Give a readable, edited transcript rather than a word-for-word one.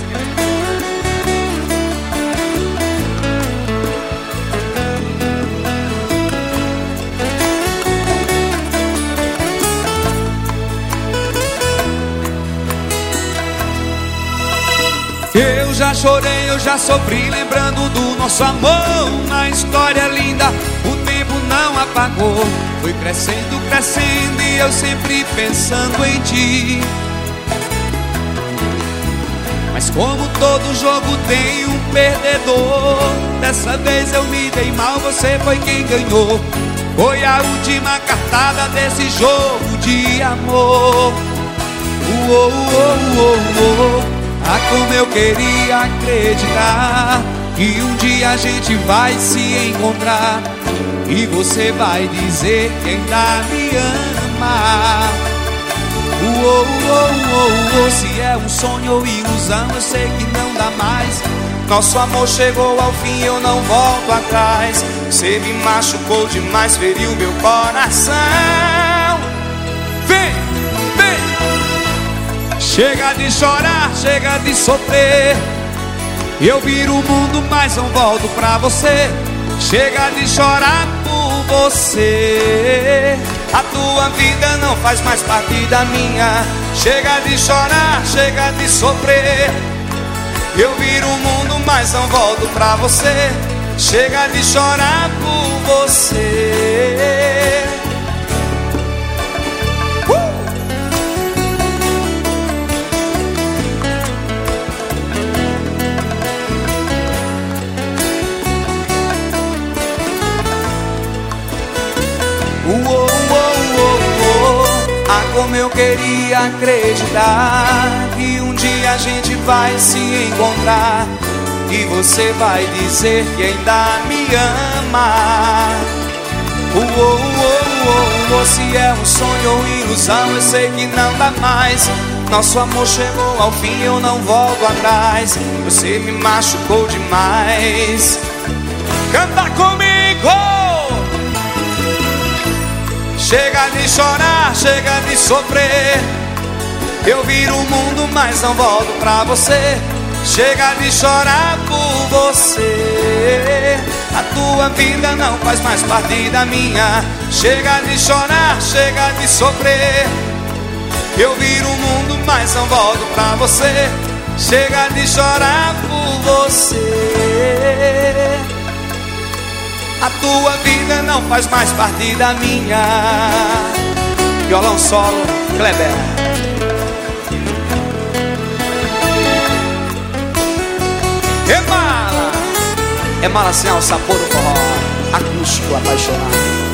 Eu já chorei, eu já sofri, lembrando do nosso amor. Uma história linda, o tempo não apagou. Foi crescendo, crescendo e eu sempre pensando em ti. Mas como todo jogo tem um perdedor, dessa vez eu me dei mal, você foi quem ganhou. Foi a última cartada desse jogo de amor. Ah, como eu queria acreditar que um dia a gente vai se encontrar e você vai dizer que ainda me ama. Se é um sonho ou ilusão, eu sei que não dá mais. Nosso amor chegou ao fim, eu não volto atrás. Você me machucou demais, feriu meu coração. Vem, vem! Chega de chorar, chega de sofrer. Eu viro o mundo, mas não volto pra você. Chega de chorar por você. A tua vida não faz mais parte da minha. Chega de chorar, chega de sofrer. Eu viro o mundo, mas não volto pra você. Chega de chorar por você. Ah, como eu queria acreditar que um dia a gente vai se encontrar e você vai dizer que ainda me ama. Se é um sonho ou ilusão, eu sei que não dá mais. Nosso amor chegou ao fim, eu não volto atrás. Você me machucou demais. Canta comigo! Chega de chorar, chega de sofrer. Eu viro o mundo, mas não volto pra você. Chega de chorar por você. A tua vida não faz mais parte da minha. Chega de chorar, chega de sofrer. Eu viro o mundo, mas não volto pra você. Chega de chorar por você. A tua vida não faz mais parte da minha. Violão solo, Kleber. É mala assim, o sabor do forró. Acústico apaixonado.